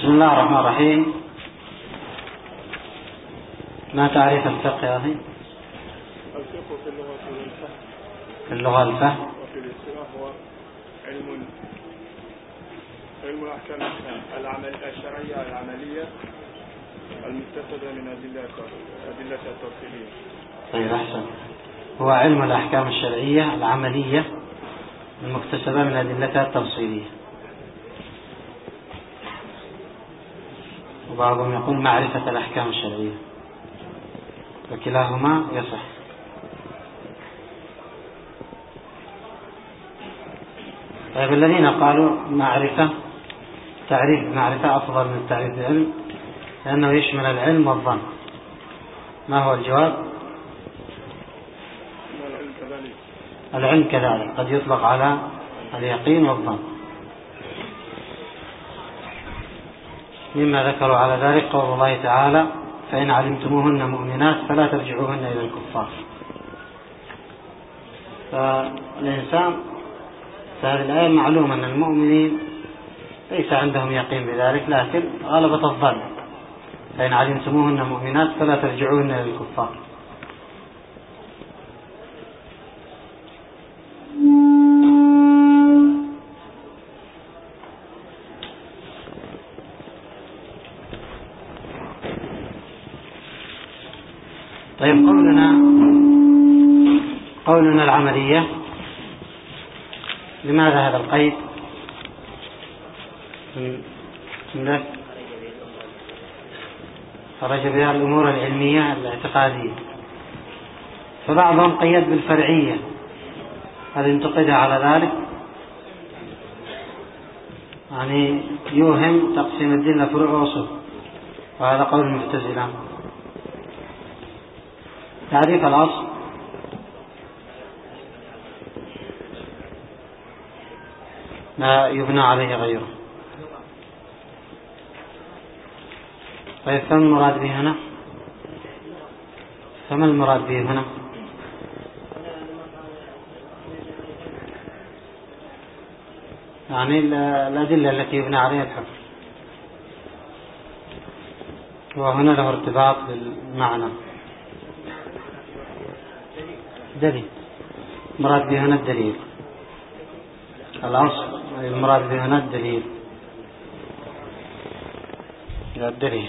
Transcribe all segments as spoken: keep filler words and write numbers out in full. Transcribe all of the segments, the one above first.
بسم الله الرحمن الرحيم. ما تعريف الفقه يا أخي؟ الفقه في اللغة والفهم. في اللغة الفهم. وفي الاصطلاح هو علم علم الأحكام العمل الشرعية العملية المستفادة من أدلة أدلة التفصيلية. طيب أحسن. هو علم الأحكام الشرعية العملية المكتسبة من أدلتها التفصيلية. وبعضهم يقول معرفة الأحكام الشرعية، وكلاهما يصح. طيب الذين قالوا معرفة تعريف معرفة أفضل من تعريف العلم لأنه يشمل العلم والظن، ما هو الجواب؟ العلم كذلك قد يطلق على اليقين والظن. مما ذكروا على ذلك قول الله تعالى: فإن علمتموهن مؤمنات فلا ترجعوهن إلى الكفار. فالإنسان في هذه الآية معلوم أن المؤمنين ليس عندهم يقين بذلك، لكن غلبة الظن. فإن علمتموهن مؤمنات فلا ترجعوهن إلى الكفار. طيب قولنا قولنا العملية، لماذا هذا القيد؟ خرج بها الأمور العلمية الاعتقادية. فبعضهم قيد بالفرعية، هل انتقد على ذلك؟ يعني يوهم تقسيم الدين لفروع وأصول، وهذا قول المعتزلة. تعريف الأصل ما يبنى عليه غيره. طيب فما المراد به هنا؟ فما المراد به هنا؟ يعني الأدلة التي يبنى عليها الحكم، وهنا له ارتباط بالمعنى. دليل، المراد به هنا الدليل. الأصل المراد به هنا الدليل. الدليل.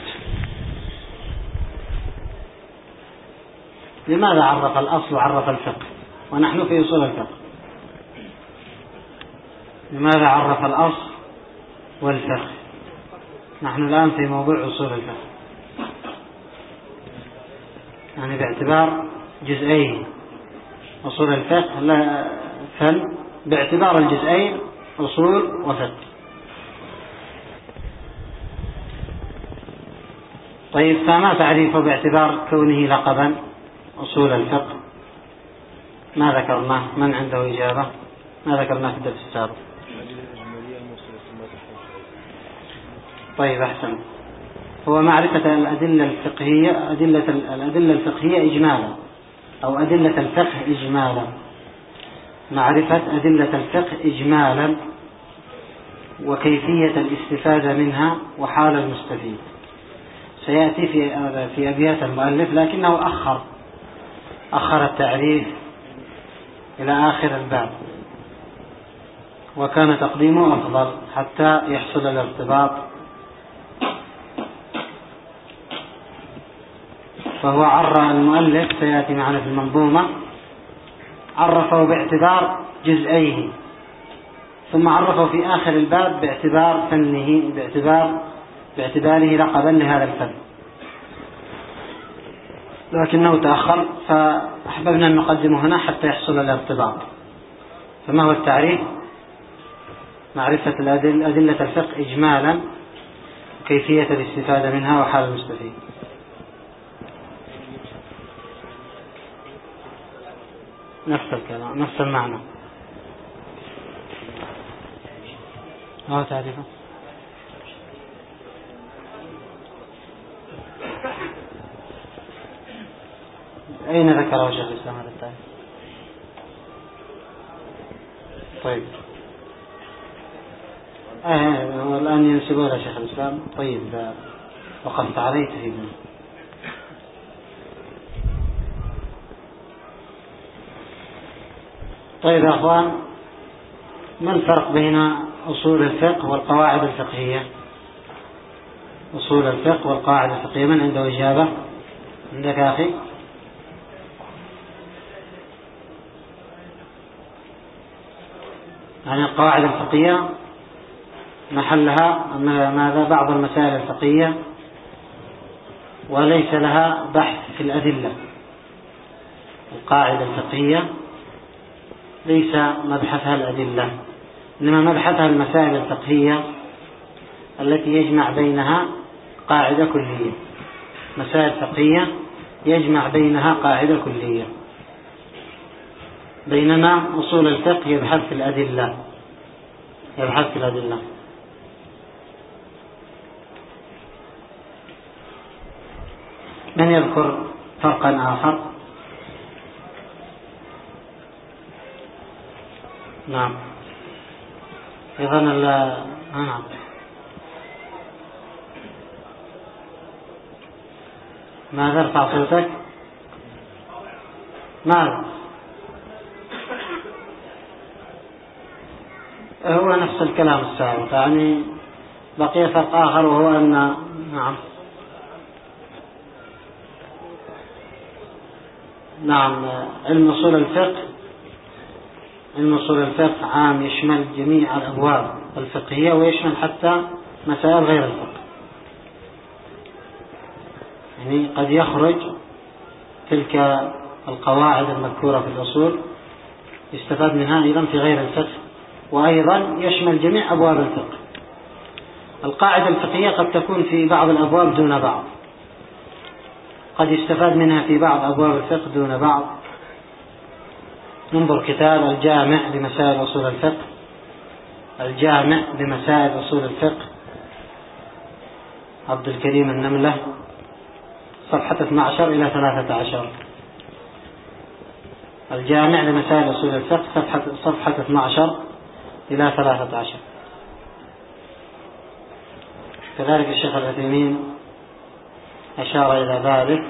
لماذا عرف الأصل وعرف الفقه ونحن في أصول الفقه؟ لماذا عرف الأصل والفقه؟ نحن الآن في موضوع أصول الفقه، يعني باعتبار جزئين أصول الفقه لا فن، باعتبار الجزئين أصول وفقه. طيب فما تعريفه باعتبار كونه لقبا أصول الفقه؟ ما ذكرناه؟ من عنده إجابة؟ ما ذكرناه في الدرس السابق؟ طيب أحسن. هو معرفة الأدلة الفقهية، أدلة الأدلة الفقهية إجمالا، أو أدلة الفقه إجمالا. معرفة أدلة الفقه إجمالا وكيفية الاستفادة منها وحال المستفيد. سيأتي في في أبيات المؤلف، لكنه أخر أخر التعريف إلى آخر الباب، وكان تقديمه أفضل حتى يحصل الارتباط. فهو عرف المؤلف، سيأتي معنا في المنظومة، عرفه باعتبار جزئيه، ثم عرفه في آخر الباب باعتبار فنه، باعتبار باعتباره لقبا لهذا الفن، لكنه تأخر، فأحببنا أن نقدمه هنا حتى يحصل الارتباط. فما هو التعريف؟ معرفة الأدلة أدلة الفقه إجمالا، كيفية الاستفادة منها وحال المستفيد. نفس الكلام، نفس المعنى. ما هو تعريفه؟ أين ذكره شيخ الإسلام هذا التعريف؟ طيب آه والآن ينسبون إلى شيخ الإسلام. طيب وقفت عليه تفيدني. طيب يا أخوان، ما الفرق بين أصول الفقه والقواعد الفقهية؟ أصول الفقه والقواعد الفقهية، من عنده إجابة؟ عندك يا أخي؟ يعني القواعد الفقهية محلها ماذا؟ بعض المسائل الفقهية وليس لها بحث في الأدلة. القاعدة الفقهية ليس مبحثها الأدلة، إنما مبحثها المسائل الفقهية التي يجمع بينها قاعدة كلية. مسائل فقهية يجمع بينها قاعدة كلية، بينما أصول الفقه يبحث في الأدلة يبحث في الأدلة. من يذكر فرقا آخر؟ نعم. إذن نعم. ماذا؟ ارفع صوتك. ماذا؟ هو نفس الكلام السابق، يعني بقي فرق آخر، وهو أن نعم نعم علم أصول الفقه علم أصول الفقه عام، يشمل جميع الأبواب الفقهية ويشمل حتى مسائل غير الفقه. يعني قد يخرج تلك القواعد المذكورة في الأصول يستفاد منها أيضا في غير الفقه، وأيضا يشمل جميع أبواب الفقه. القاعدة الفقهية قد تكون في بعض الأبواب دون بعض، قد يستفاد منها في بعض أبواب الفقه دون بعض. ننظر كتاب الجامع لمسائل أصول الفقه، الجامع لمسائل أصول الفقه، عبد الكريم النملة، صفحة اثني عشر إلى ثلاثة عشر. الجامع لمسائل أصول الفقه صفحة صفحة اثني عشر إلى ثلاثة عشر. كذلك الشيخ العثيمين أشار إلى ذلك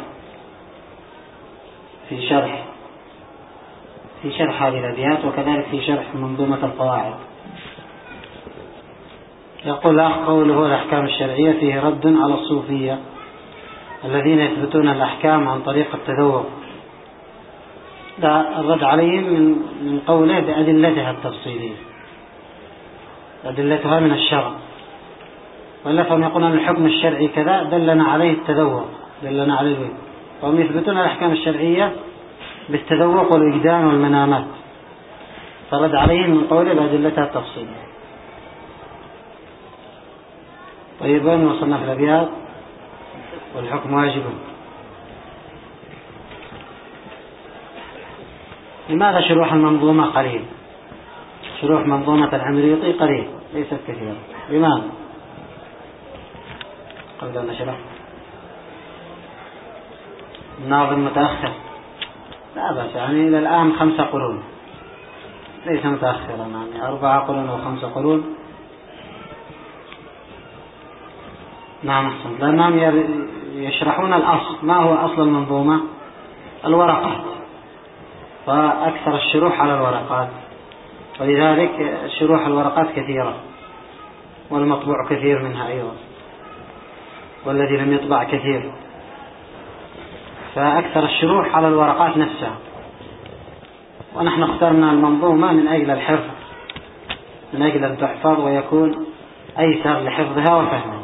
في شرح في شرح هذه الأبيات، وكذلك في شرح منظومة القواعد. يقول الأخ: قوله الأحكام الشرعية فيه رد على الصوفية الذين يثبتون الأحكام عن طريق التذوق. لا، الرد عليهم من من قوله بأدلتها التفصيلية، أدلتها من الشرع، وإلا فهم يقولون الحكم الشرعي كذا دلنا عليه التذوق، دلنا عليه الوجه، وهم يثبتون الأحكام الشرعية بالتذوق والوجدان والمنامات، فرد عليهم من قوله بأدلتها التفصيلية. طيب، وين وصلنا في الأبيات؟ والحكم واجب. لماذا شروح المنظومة قليل؟ شروح منظومة العمريطي قليل، ليست كثيرة. لماذا؟ قبل أن نشرح. الناظم متأخر، لا بس يعني إلى الآن خمسة قرون، ليس متأخرا، يعني أربعة قرون وخمسة قرون. نعم أحسن، لأنهم يشرحون الأصل. ما هو أصل المنظومة؟ الورقات، فأكثر الشروح على الورقات، ولذلك شروح الورقات كثيرة، والمطبوع كثير منها أيضا، والذي لم يطبع كثير، فأكثر الشروح على الورقات نفسها. ونحن اخترنا المنظومة من أجل الحفظ، من أجل أن تحفظ ويكون أيسر لحفظها وفهمها.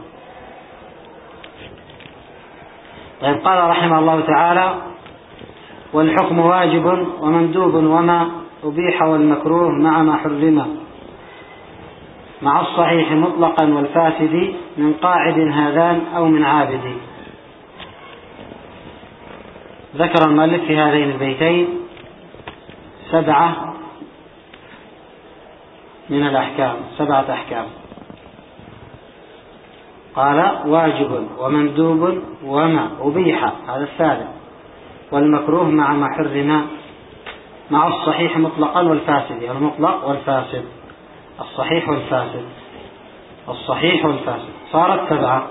طيب، قال رحمه الله تعالى: والحكم واجب ومندوب وما أبيح والمكروه مع ما حرم مع الصحيح مطلقا والفاسد من قاعد هذان أو من عابد. ذكر المؤلف في هذين البيتين سبعة من الأحكام، سبعة أحكام. قال: واجب ومندوب وما أبيح، هذا الثالث، والمكروه مع ما حرم مع الصحيح مطلقا والفاسد، المطلق والفاسد، الصحيح والفاسد. الصحيح والفاسد، صارت سبعة.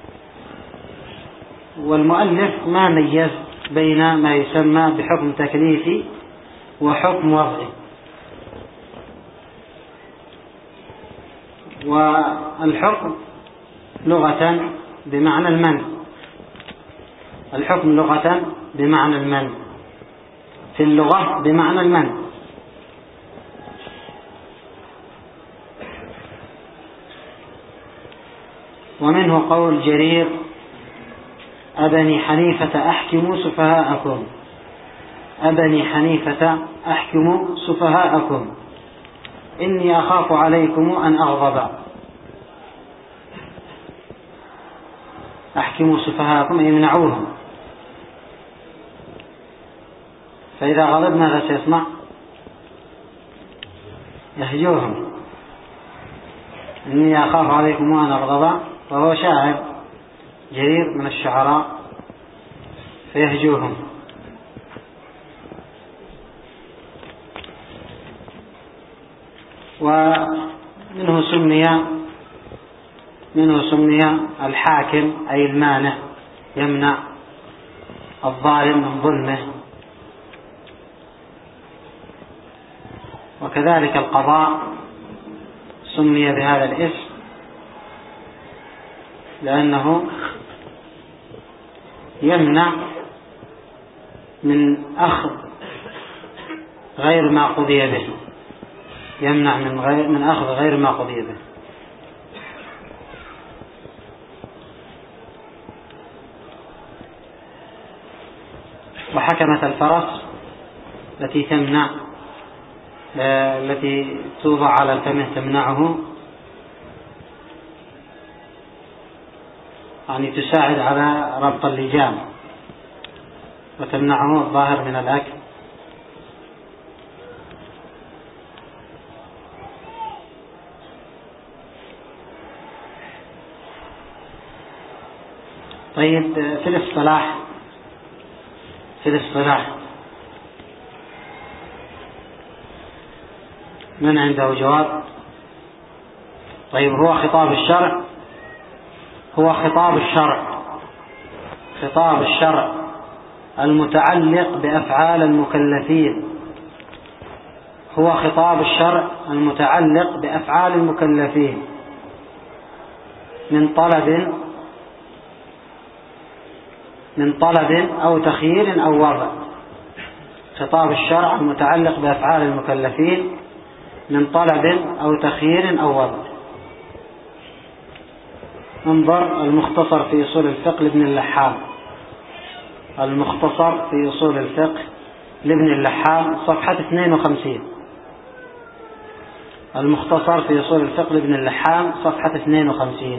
والمؤلف ما ميز بين ما يسمى بحكم تكليفي وحكم وضعي. والحكم لغة بمعنى المنع، الحكم لغة بمعنى المنع، في اللغة بمعنى المنع. ومنه قول جرير: أبني حنيفة أحكموا سفهاءكم، أبني حنيفة أحكموا سفهاءكم إني أخاف عليكم أن أغضب. أحكموا سفهاءكم أي يمنعوهم، فإذا غضب ماذا سيصنع؟ يهجوهم. إني أخاف عليكم أن أغضب، وهو شاعر جرير من الشعراء، فيهجوهم. ومنه سمي منه سمي الحاكم أي المانع، يمنع الظالم من ظلمه. وكذلك القضاء سمي بهذا الاسم لأنه يمنع من أخذ غير ما قضي به، يمنع من غير من أخذ غير ما قضي به. وحكمة الفرس التي تمنع التي توضع على الفم تمنعه، يعني تساعد على ربط اللجام وتمنعه الظاهر من الأكل. طيب، في الاصطلاح في الاصطلاح من عنده جواب؟ طيب، هو خطاب الشرع هو خطاب الشرع خطاب الشرع المتعلق بأفعال المكلفين هو خطاب الشرع المتعلق بأفعال المكلفين من طلب من طلب أو تخيير أو وضع. خطاب الشرع المتعلق بأفعال المكلفين من طلب أو تخيير أو وضع. انظر المختصر في أصول الفقه لابن اللحام، المختصر في أصول الفقه لابن اللحام صفحة اثنين وخمسين. المختصر في أصول الفقه لابن اللحام صفحة اثنين وخمسين.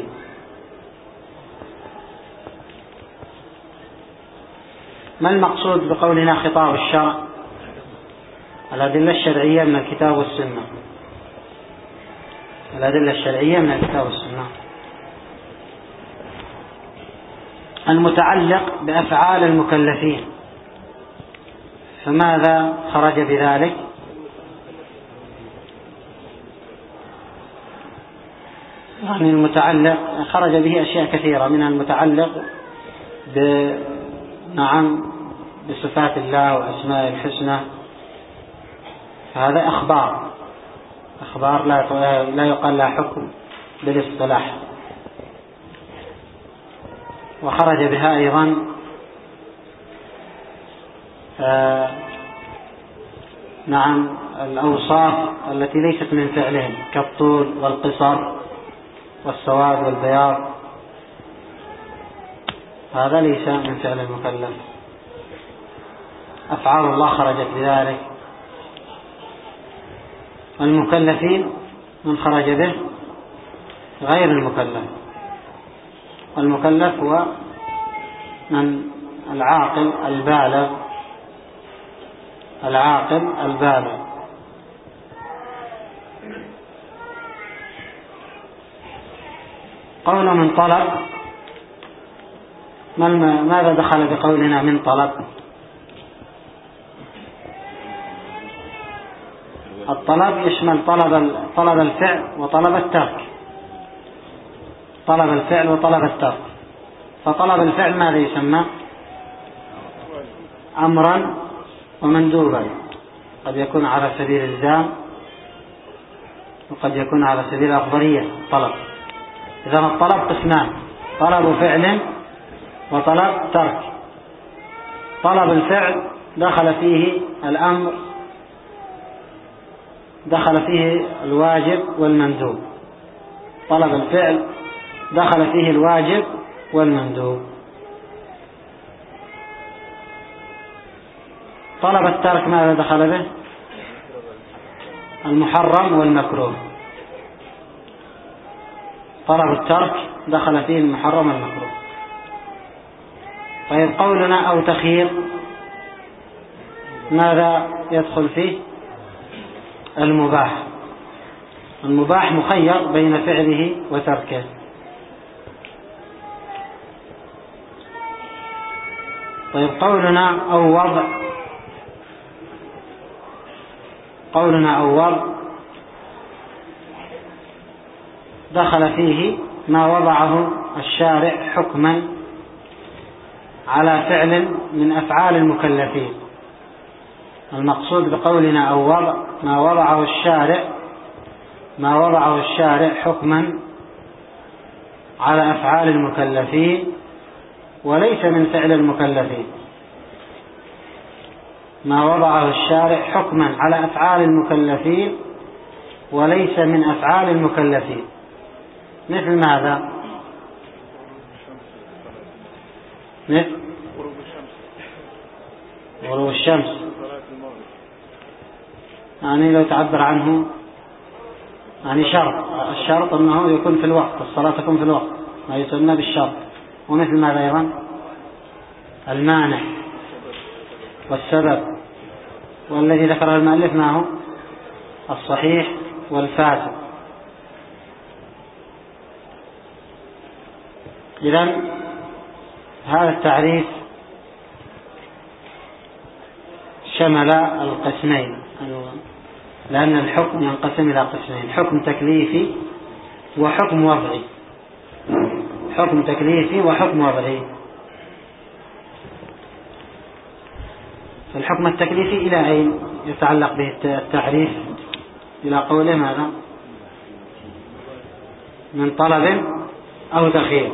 ما المقصود بقولنا خطاب الشرع؟ الأدلة الشرعية من الكتاب والسنة، الأدلة الشرعية من الكتاب والسنة المتعلق بأفعال المكلفين. فماذا خرج بذلك؟ يعني المتعلق خرج به أشياء كثيرة، منها المتعلق ب نعم بصفات الله وأسماء الحسنى، فهذا أخبار أخبار لا لا يقال لها حكم بالاصطلاح. وخرج بها أيضا آه نعم الأوصاف التي ليست من فعلهم كالطول والقصر والسواد والبياض، هذا ليس من فعل المكلف. أفعال الله خرجت بذلك. المكلفين من خرج به غير المكلف، والمكلف هو من العاقل البالغ العاقل البالغ. قوله من طلب، ماذا دخل بقولنا من طلب؟ الطلب يشمل طلب طلب الفعل وطلب الترك. طلب الفعل وطلب الترك. فطلب الفعل ماذا يسمى؟ أمرا ومندوبا، قد يكون على سبيل الإلزام وقد يكون على سبيل الأفضلية طلب. إذن الطلب قسمان: طلب فعل وطلب ترك. طلب الفعل دخل فيه الأمر، دخل فيه الواجب والمندوب. طلب الفعل دخل فيه الواجب والمندوب. طلب الترك ماذا دخل به؟ المحرم والمكروه. طلب الترك دخل فيه المحرم والمكروه. طيب قولنا أو تخيير ماذا يدخل فيه؟ المباح. المباح مخير بين فعله وتركه. طيب قولنا أو وضع، قولنا أو وضع دخل فيه ما وضعه الشارع حكما على فعل من أفعال المكلفين. المقصود بقولنا أو وضع ما وضعه الشارع ما وضعه الشارع حكما على أفعال المكلفين وليس من فعل المكلفين. ما وضعه الشارع حكما على أفعال المكلفين وليس من أفعال المكلفين. مثل ماذا؟ مثل غروب الشمس. يعني لو تعبر عنه يعني شرط، الشرط أنه يكون في الوقت، الصلاة تكون في الوقت، ما يسمى بالشرط. ومثل ماذا أيضا؟ المانع والسبب. والذي ذكره المؤلف ما هو؟ الصحيح والفاسد. إذن هذا التعريف شمل القسمين، لأن الحكم ينقسم إلى قسمين: حكم تكليفي وحكم وضعي. حكم تكليفي وحكم وضعي. الحكم التكليفي إلى أين يتعلق به التعريف؟ إلى قوله ماذا؟ من طلب أو تخيير.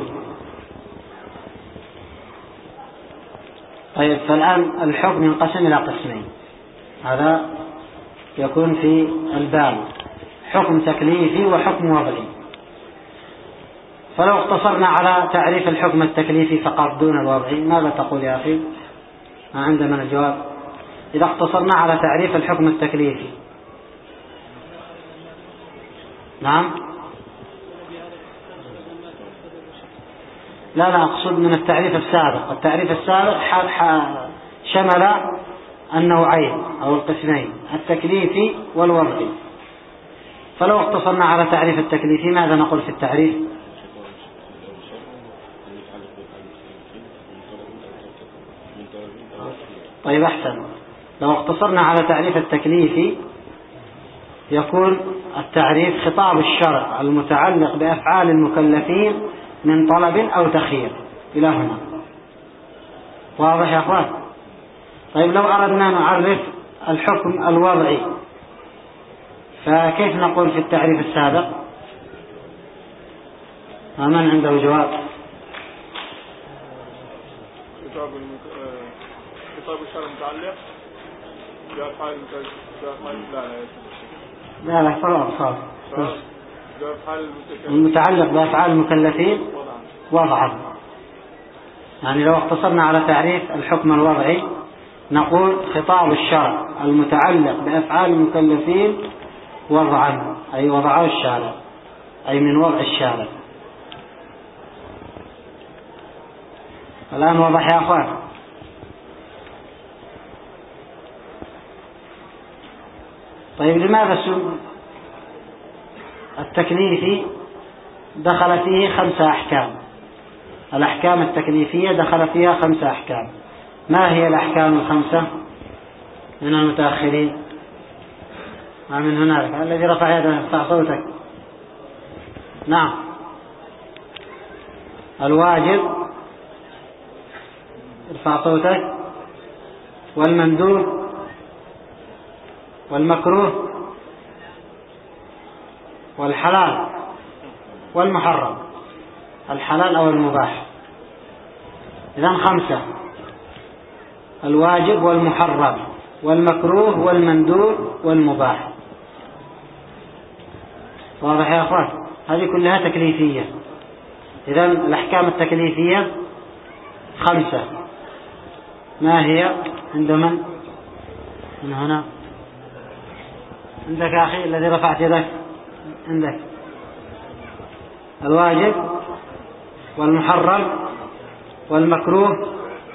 طيب فالآن الحكم ينقسم إلى قسمين، هذا يكون في الباب: حكم تكليفي وحكم وضعي. فلو اقتصرنا على تعريف الحكم التكليفي فقط دون الوضعي ماذا تقول يا أخي؟ ما عندنا الجواب. إذا اقتصرنا على تعريف الحكم التكليفي، نعم، لا لا أقصد من التعريف السابق. التعريف السابق شمل النوعين أو القسمين: التكليفي والوضعي. فلو اقتصرنا على تعريف التكليفي ماذا نقول في التعريف؟ طيب أحسن، لو اقتصرنا على تعريف التكليفي يكون التعريف خطاب الشرع المتعلق بأفعال المكلفين من طلب أو تخيير. إلى هنا واضح يا أخوان؟ طيب لو أردنا نعرف الحكم الوضعي فكيف نقول في التعريف السابق؟ ومن عنده جواب؟ خطاب الشرع متعلق بأفعال لا لا صار صار المتعلق بأفعال المكلفين وضعا. يعني لو اقتصرنا على تعريف الحكم الوضعي نقول خطاب الشرع المتعلق بأفعال المكلفين وضعا، أي وضعه الشارع، أي من وضع الشارع. الآن وضح يا أخوان؟ طيب لماذا سم التكليفي دخل فيه خمسة أحكام؟ الأحكام التكليفية دخل فيها خمسة أحكام. ما هي الأحكام الخمسة من المتأخرين؟ من هنالك الذي رفع يده ارفع صوتك. نعم. الواجب، ارفع صوتك، والمندوب، والمكروه، والحلال، والمحرم، الحلال أو المباح. إذن خمسة: الواجب والمحرم والمكروه والمندوب والمباح. واضح يا أخوان؟ هذه كلها تكليفية. إذن الأحكام التكليفية خمسة. ما هي؟ عند من؟ من هنا؟ عندك أخي الذي رفعت يدك، عندك. الواجب والمحرم والمكروه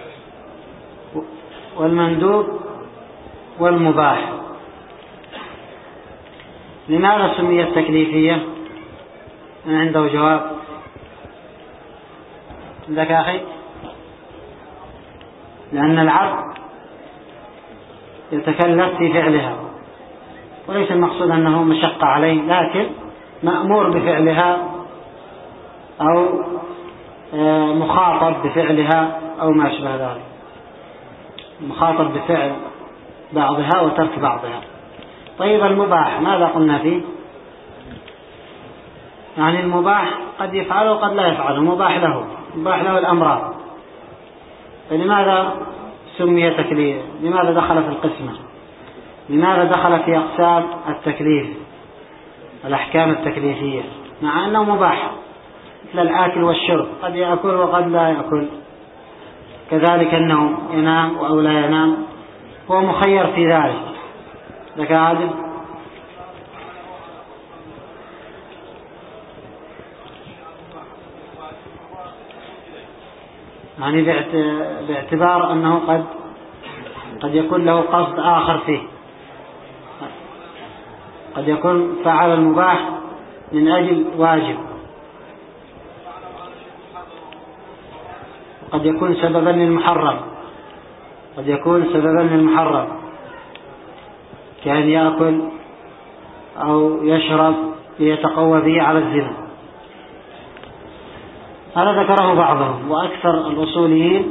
والمندوب والمباح. لماذا سميت تكليفية؟ من عنده جواب؟ عندك أخي؟ لأن العبد يتكلف في فعلها، وليس المقصود أنه مشقة عليه، لكن مأمور بفعلها أو مخاطب بفعلها أو ما أشبه ذلك، مخاطب بفعل بعضها وترك بعضها. طيب المباح ماذا قلنا فيه؟ يعني المباح قد يفعله وقد لا يفعله، مباح له، مباح له الأمران. فلماذا سمي تكليف؟ لماذا دخل في القسمة؟ لماذا دخل في أقسام التكليف، الأحكام التكليفية، مع أنه مباح مثل الآكل والشرب، قد يأكل وقد لا يأكل، كذلك أنه ينام أو لا ينام، هو مخير في ذلك. لك عادل؟ يعني باعتبار أنه قد قد يكون له قصد آخر فيه، قد يكون فعل المباح من أجل واجب، قد يكون سببا للمحرم، قد يكون سببا للمحرم كأن يأكل أو يشرب ليتقوى به على الزنا. هذا ذكره بعضهم، وأكثر الأصوليين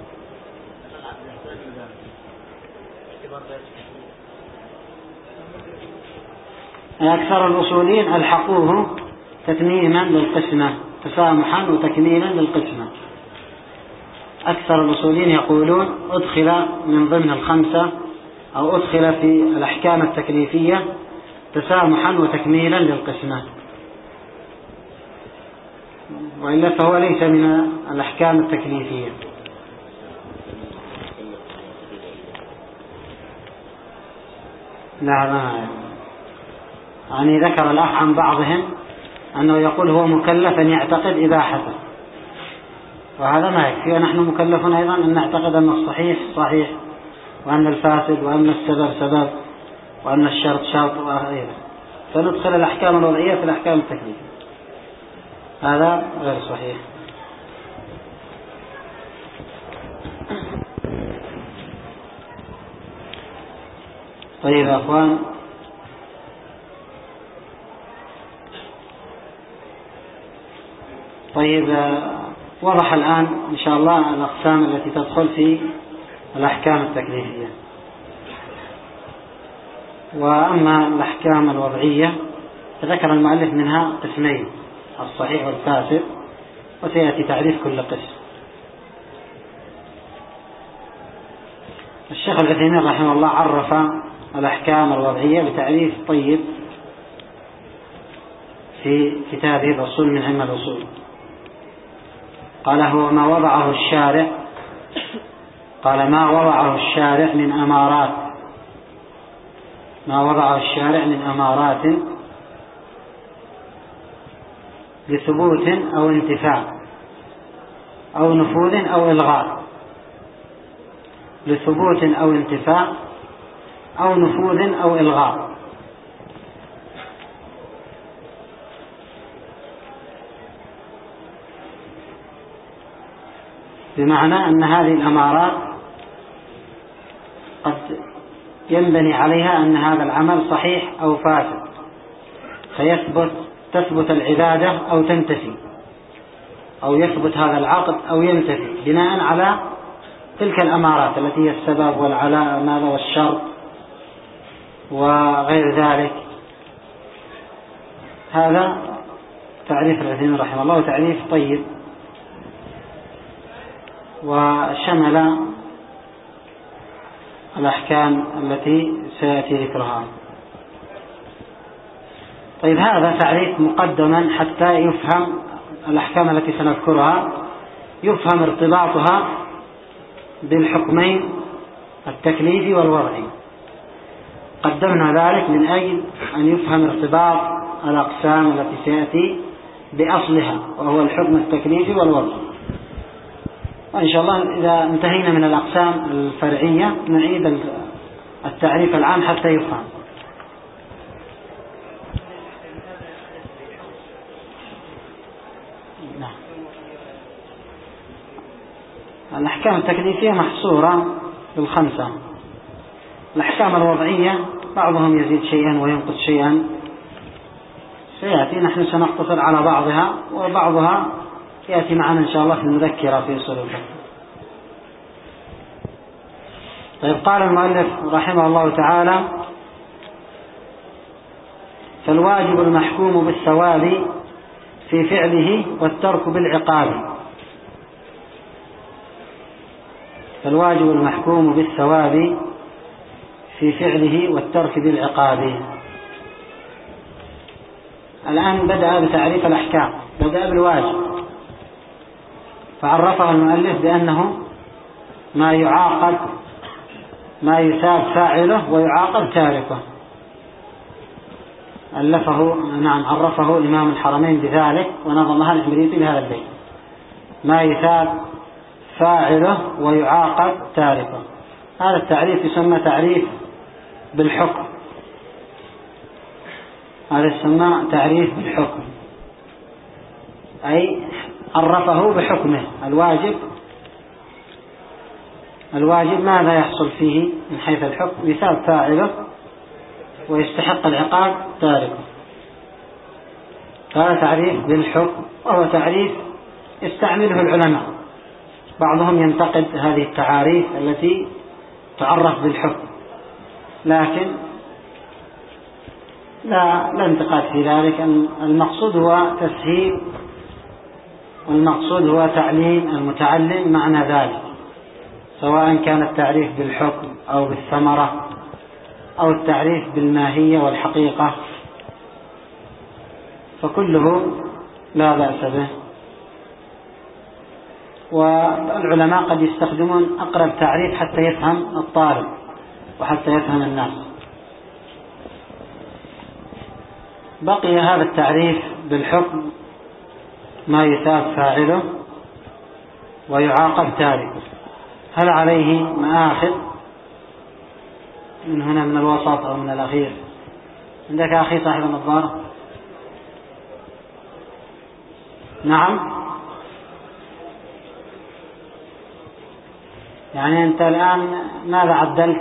أكثر الأصوليين ألحقوه تتميما للقسمة، تسامحا وتكميلا للقسمة. أكثر الأصوليين يقولون أدخل من ضمن الخمسة أو أدخل في الأحكام التكليفية تسامحا وتكميلا للقسمة، وإلا فهو ليس من الأحكام التكليفية. لا لا يعني ذكر الأخ عن بعضهم أنه يقول هو مكلف أن يعتقد إباحته، وهذا ما يكفي. ونحن مكلفون أيضا أن نعتقد أن الصحيح صحيح، وأن الفاسد وأن السبب سبب وأن الشرط شرط وغيره، فندخل الأحكام الوضعية في الأحكام التكليفية، هذا غير صحيح. طيب يا أخوان، طيب وضح الآن إن شاء الله الأقسام التي تدخل في الأحكام التكليفية. وأما الأحكام الوضعية فذكر المؤلف منها قسمين، الصحيح والفاسد، وسيأتي تعريف كل قسم. الشيخ العثيمين رحمه الله عرف الأحكام الوضعية بتعريف طيب في كتابه الأصول من علم الأصول. قال هو ما وضعه الشارع قال ما وضعه الشارع من أمارات ما وضعه الشارع من أمارات لثبوت أو انتفاع أو نفوذ أو إلغاء، لثبوت أو انتفاع أو نفوذ أو إلغاء. بمعنى أن هذه الأمارات قد ينبني عليها أن هذا العمل صحيح أو فاسد، فيثبت تثبت العبادة أو تنتفي، أو يثبت هذا العقد أو ينتفي بناء على تلك الأمارات التي هي السبب والعلاء ماذا والشرط وغير ذلك. هذا تعريف العثيمين رحمه الله، تعريف طيب وشمل الأحكام التي سيأتي ذكرها. طيب هذا تعريف مقدما حتى يفهم الأحكام التي سنذكرها، يفهم ارتباطها بالحكمين التكليفي والوضعي. قدمنا ذلك من أجل أن يفهم ارتباط الأقسام التي سيأتي بأصلها وهو الحكم التكليفي والوضعي. وإن شاء الله إذا انتهينا من الأقسام الفرعية نعيد التعريف العام حتى يفهم. نعم. الأحكام التكليفية محصورة بالخمسة. الأحكام الوضعية بعضهم يزيد شيئا وينقص شيئا، سيأتي، نحن سنقتصر على بعضها وبعضها يأتي معنا إن شاء الله في المذكرة في أصول الفقه. طيب قال المؤلف رحمه الله تعالى: فالواجب المحكوم بالثواب في فعله والترك بالعقاب. فالواجب المحكوم بالثواب في فعله والترك بالعقاب. الآن بدأ بتعريف الأحكام، بدأ بالواجب، فعرفه المؤلف بأنه ما يعاقب ما يثاب فاعله ويعاقب تاركه. ألفه نعم عرفه إمام الحرمين بذلك ونظمها العمريطي بهذا البيت: ما يثاب فاعله ويعاقب تاركه. هذا التعريف يسمى تعريف بالحكم، هذا يسمى تعريف بالحكم، أي عرفه بحكمه. الواجب الواجب ماذا يحصل فيه من حيث الحكم؟ يثاب فاعله ويستحق العقاب تاركه. هذا تعريف بالحكم، وهو تعريف يستعمله العلماء. بعضهم ينتقد هذه التعاريف التي تعرف بالحكم، لكن لا لا انتقاد في ذلك. المقصود هو تسهيل، والمقصود هو تعليم المتعلم معنى ذلك، سواء كان التعريف بالحكم أو بالثمرة أو التعريف بالماهية والحقيقة، فكله لا بأس به. والعلماء قد يستخدمون أقرب تعريف حتى يفهم الطالب وحتى يفهم الناس. بقي هذا التعريف بالحكم: ما يثاب فاعله ويعاقب تاركه. هل عليه مآخذ من هنا من الوسط أو من الأخير؟ عندك أخي صاحب النظارة؟ نعم. يعني أنت الآن ماذا عدلت؟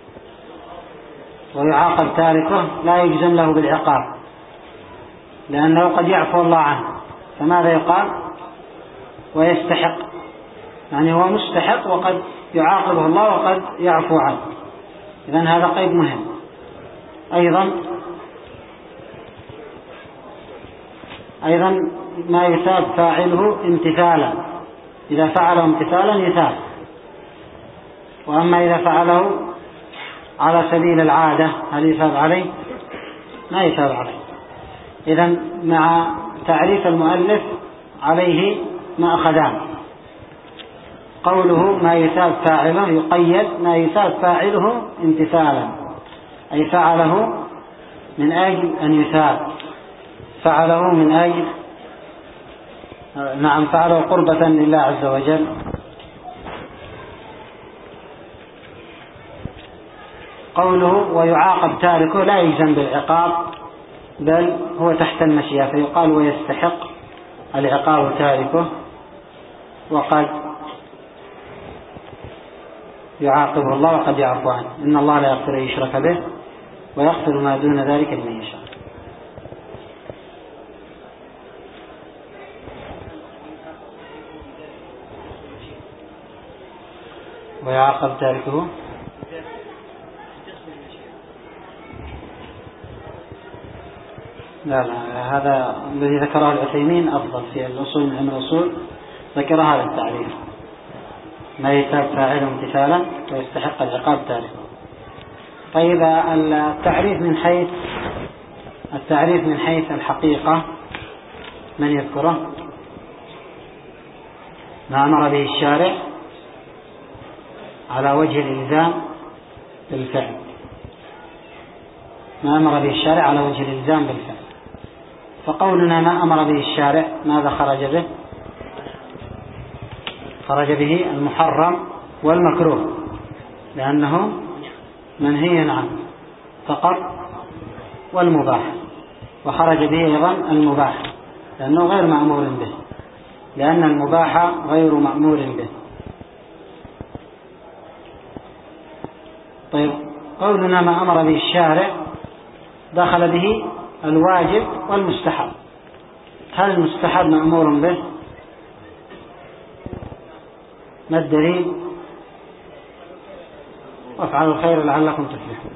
ويعاقب تاركه لا يجزم له بالعقاب، لأنه قد يعفو الله عنه، فماذا يقال؟ ويستحق، يعني هو مستحق وقد يعاقبه الله وقد يعفو عنه. إذن هذا قيد مهم. أيضا أيضا ما يثاب فاعله امتثالا، إذا فعله امتثالا يثاب، وأما إذا فعله على سبيل العادة هل يثاب عليه؟ ما يثاب عليه. إذن مع تعريف المؤلف عليه ما أخذان: قوله ما يثاب فاعله يقيد ما يثاب فاعله امتثالا، أي فعله من أجل أن يثاب، فعله من أجل نعم فعله قربة لله عز وجل. قوله ويعاقب تاركه لا يلزم بالعقاب، بل هو تحت المشيئة، فيقال ويستحق العقاب تاركه، وقد يعاقبه الله وقد يعفو عنه. إن الله لا يغفر أن يشرك به ويغفر ما دون ذلك لمن يشاء. ويعاقب تاركه. لا لا، هذا الذي ذكره العثيمين أفضل في الأصول من علم الأصول، ذكر هذا التعريف: ما يثاب فاعله امتثالا ويستحق العقاب تاركه. طيب التعريف من حيث التعريف من حيث الحقيقة من يذكره؟ ما أمر به الشارع على وجه الإلزام بالفعل، ما أمر به الشارع على وجه الإلزام بالفعل. فقولنا ما أمر به الشارع ماذا خرج به؟ خرج به المحرم والمكروه، لأنه منهي عنه فقط، والمباح، وخرج به أيضا المباح لأنه غير مأمور به، لأن المباح غير مأمور به. طيب قولنا ما أمر به الشارع دخل به الواجب والمستحب. هل المستحب مأمور به؟ ما الدليل؟ وافعلوا الخير لعلكم تفلحون.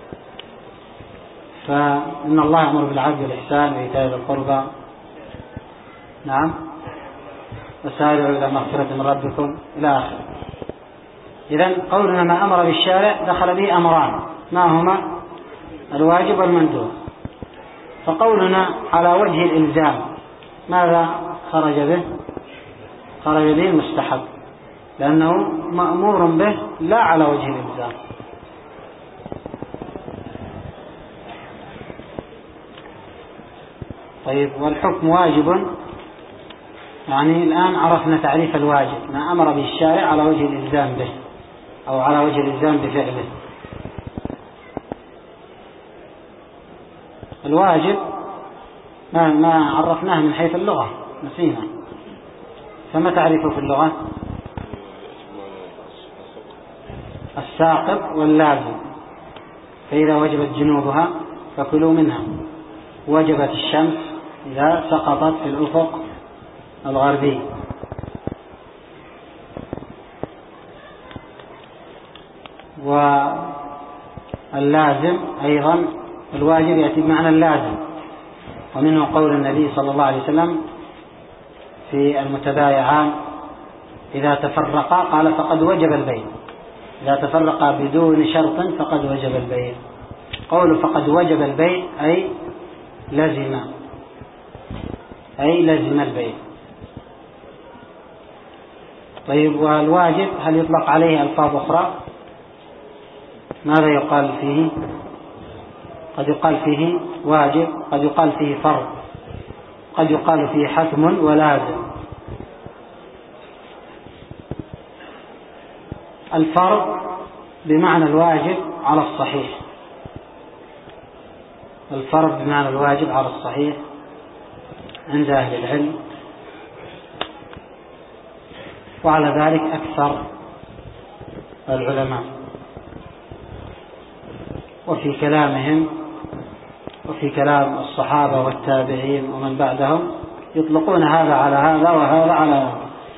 فإن الله يأمر بالعدل والإحسان وإيتاء ذي القربى، نعم، وسارعوا إلى مغفرة من ربكم إلى آخره. إذن قولنا ما أمر بالشارع دخل به أمران، ما هما؟ الواجب والمندوب. فقولنا على وجه الإلزام ماذا خرج به؟ خرج به المستحب، لأنه مأمور به لا على وجه الإلزام. طيب والحكم واجب، يعني الآن عرفنا تعريف الواجب: ما أمر به الشارع على وجه الإلزام به أو على وجه الإلزام بفعله. الواجب ما, ما عرفناه من حيث اللغة، نسينا، فما تعرفه في اللغة؟ الساقط واللازم. فإذا وجبت جنوبها فكلوا منها، وجبت الشمس إذا سقطت في الأفق الغربي. واللازم أيضا الواجب يأتي بمعنى اللازم، ومنه قول النبي صلى الله عليه وسلم في المتبايعان: إذا تفرقا قال فقد وجب البيع، إذا تفرقا بدون شرط فقد وجب البيع. قول فقد وجب البيع أي لزم، أي لزم البيع. طيب والواجب هل يطلق عليه ألفاظ أخرى؟ ماذا يقال فيه؟ قد يقال فيه واجب، قد يقال فيه فرض، قد يقال فيه حتم ولازم. الفرض بمعنى الواجب على الصحيح، الفرض بمعنى الواجب على الصحيح عند أهل العلم، وعلى ذلك أكثر العلماء. وفي كلامهم وفي كلام الصحابة والتابعين ومن بعدهم يطلقون هذا على هذا وهذا على هذا.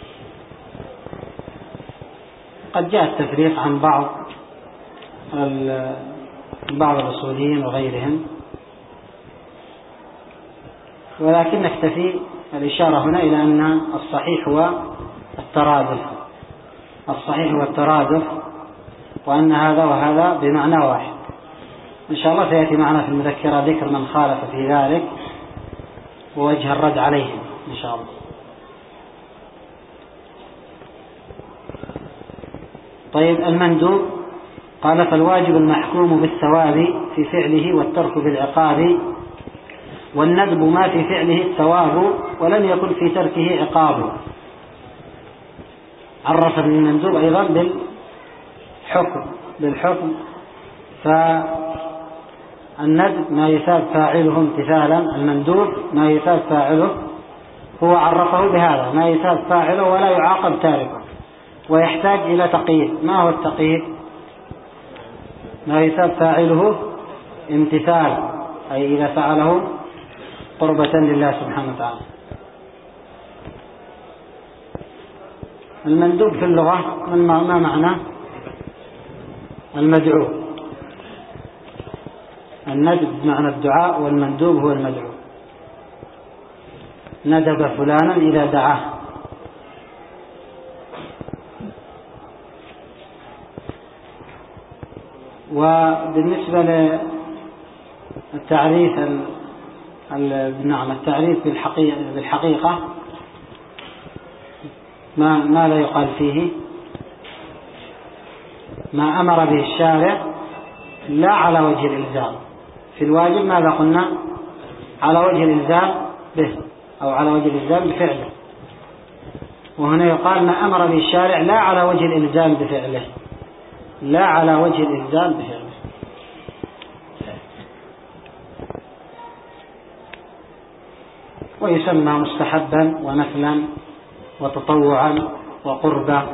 قد جاء التفريق عن بعض بعض الأصوليين وغيرهم، ولكن نكتفي الإشارة هنا إلى أن الصحيح هو الترادف، الصحيح هو الترادف، وأن هذا وهذا بمعنى واحد. إن شاء الله سيأتي معنا في المذكرة ذكر من خالف في ذلك ووجه الرد عليهم إن شاء الله. طيب المندوب قال: فالواجب المحكوم بالثواب في فعله والترك بالعقاب، والندب ما في فعله الثواب ولم يكن في تركه عقاب. عرف المندوب أيضا بالحكم بالحكم فالندب ما يثاب فاعله امتثالا، المندوب ما يثاب فاعله، هو عرفه بهذا: ما يثاب فاعله ولا يعاقب تاركه. ويحتاج إلى تقييد. ما هو التقييد؟ ما يثاب فاعله امتثال، أي إذا فعله قربة لله سبحانه وتعالى. المندوب في اللغة ما معناه؟ المدعو. الندب بمعنى الدعاء، والمندوب هو المدعو. ندب فلانا إذا دعاه. وبالنسبة للتعريف نعم التعريف بالحقيقة, بالحقيقة ما, ما لا يقال فيه ما أمر به الشارع لا على وجه الإلزام. في الواجب ماذا قلنا؟ على وجه الإلزام به أو على وجه الإلزام بفعله. وهنا يقال ما أمر به الشارع لا على وجه الإلزام بفعله، لا على وجه الإلزام بفعله. ويسمى مستحبا ونفلا وتطوعا وقربا.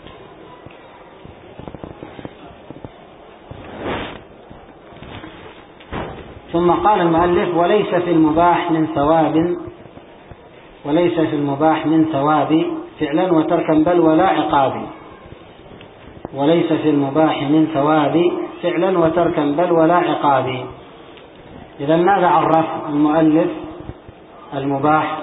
ثم قال المؤلف وليس في المباح من ثواب وليس في المباح من ثواب فعلا وتركا بل ولا عقاب. وليس في المباح من ثواب فعلا وتركا بل ولا عقاب. إذا ماذا عرف المؤلف المباح؟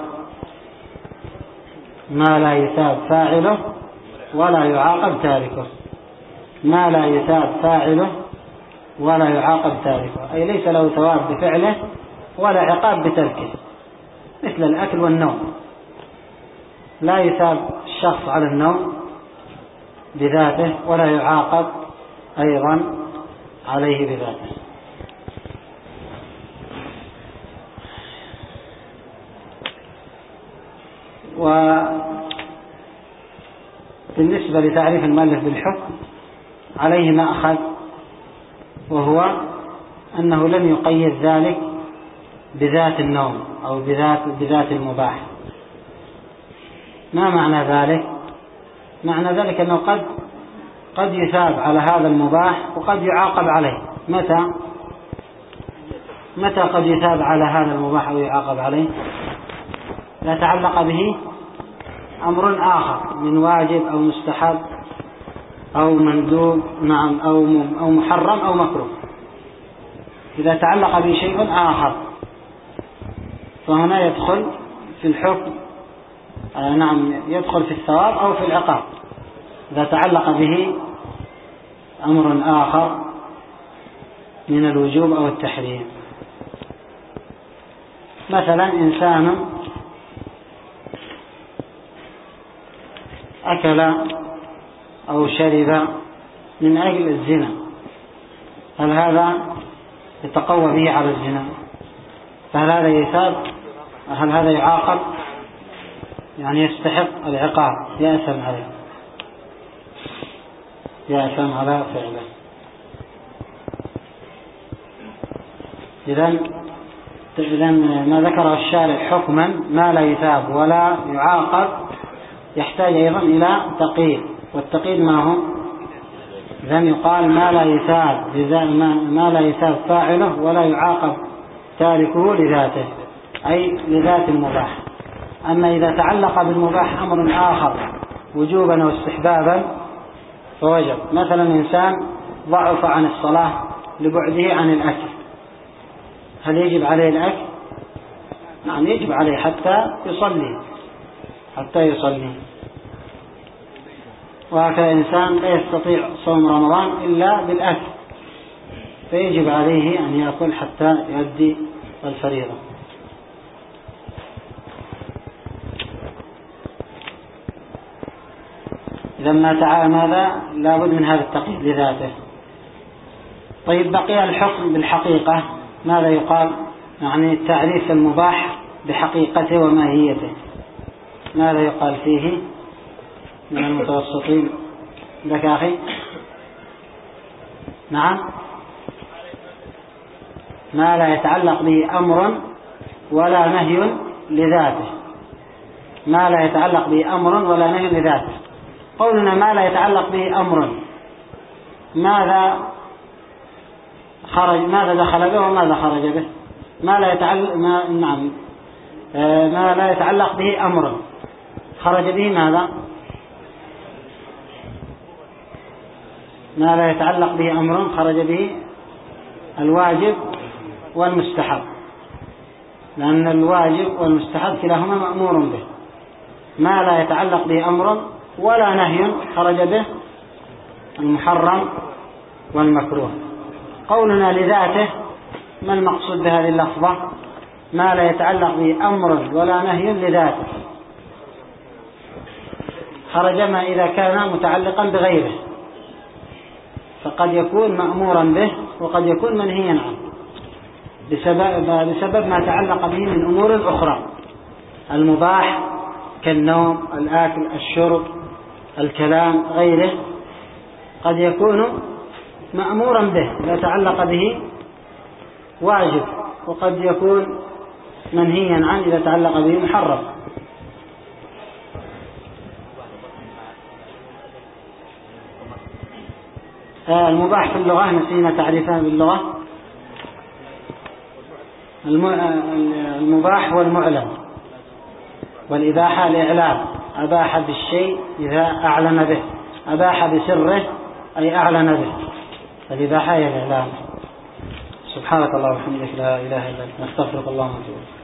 ما لا يثاب فاعله ولا يعاقب تاركه. ما لا يثاب فاعله ولا يعاقب تاركه، أي ليس له ثواب بفعله ولا عقاب بتركه، مثل الأكل والنوم. لا يثاب الشخص على النوم بذاته ولا يعاقب أيضا عليه بذاته. وبالنسبة لتعريف المؤلف بالحكم عليه ما أخذ، وهو أنه لم يقيد ذلك بذات النوم أو بذات, بذات المباح. ما معنى ذلك؟ معنى ذلك أنه قد قد يثاب على هذا المباح وقد يعاقب عليه. متى متى قد يثاب على هذا المباح أو يعاقب عليه؟ لا تعلق به أمر آخر من واجب أو مستحب أو مندوب نعم أو أو محرم أو مكروه. إذا تعلق به شيء آخر فهنا يدخل في الحكم آه نعم يدخل في الثواب أو في العقاب. إذا تعلق به أمر آخر من الوجوب أو التحريم. مثلا إنسان أكل أو شرب من أجل الزنا، هل هذا يتقوى به على الزنا؟ فهل هذا يثاب؟ هل هذا يعاقب؟ يعني يستحق العقاب، يأثم عليه، يأثم على فعله. إذن إذن ما ذكره الشارع حكما ما لا يثاب ولا يعاقب يحتاج أيضا إلى تقييد، والتقييد ما هو؟ إذن يقال ما لا يثاب ما لا يثاب فاعله ولا يعاقب تاركه لذاته، أي لذات المباح. أما إذا تعلق بالمباح أمر آخر وجوبا واستحبابا فوجب. مثلا إنسان ضعف عن الصلاة لبعده عن الأكل، هل يجب عليه الأكل؟ نعم يجب عليه حتى يصلي حتى يصلي. وهكذا إنسان لا يستطيع صوم رمضان إلا بالأكل فيجب عليه أن يأكل حتى يؤدي الفريضة. إذا ما تعالى ماذا لابد من هذا التقييد لذاته. طيب بقي الحكم بالحقيقة، ماذا يقال؟ يعني تعريف المباح بحقيقته وماهيته، ماذا يقال فيه من المتوسطين؟ لك أخي؟ نعم، ما لا يتعلق به أمر ولا نهي لذاته. ما لا يتعلق به أمر ولا نهي لذاته. قولنا ما لا يتعلق به أمر، ماذا خرج ماذا دخل به وماذا خرج به؟ ما لا يتعلق ما نعم ما لا يتعلق به أمر خرج به ماذا؟ ما لا يتعلق به أمر خرج به الواجب والمستحب، لأن الواجب والمستحب كلاهما مأمور به. ما لا يتعلق به أمر ولا نهي خرج به المحرم والمكروه. قولنا لذاته، ما المقصود بهذه اللفظة؟ ما لا يتعلق به أمر ولا نهي لذاته، خرج ما إذا كان متعلقا بغيره، فقد يكون مأمورا به وقد يكون منهيا عنه بسبب, بسبب ما تعلق به من أمور أخرى. المباح كالنوم، الآكل، الشرب، الكلام، غيره قد يكون مأمورا به إذا تعلق به واجب، وقد يكون منهيا عنه إذا تعلق به محرم. المباح في اللغة نسينا تعريفها باللغة. المباح والمعلن، والإباحة الإعلان، أباح بالشيء إذا أعلن به، أباح بسره أي أعلن به، الإباحة هي الإعلان. سبحانك اللهم وبحمدك لا إله إلا أنت نستغفرك اللهم وبحمدك.